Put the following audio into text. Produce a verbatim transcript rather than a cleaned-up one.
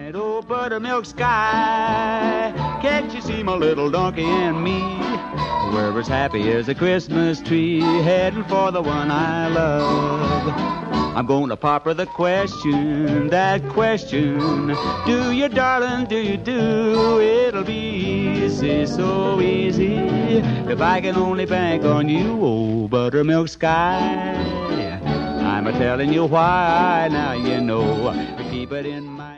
tonight. Oh, buttermilk sky, can't you see my little donkey and me? We're as happy as a Christmas tree, heading for the one I love. I'm gonna pop her the question, that question. Do you, darling, do you do? It'll be easy, so easy, if I can only bank on you, oh, buttermilk sky. I'm a telling you why, now you know, keep it in mind.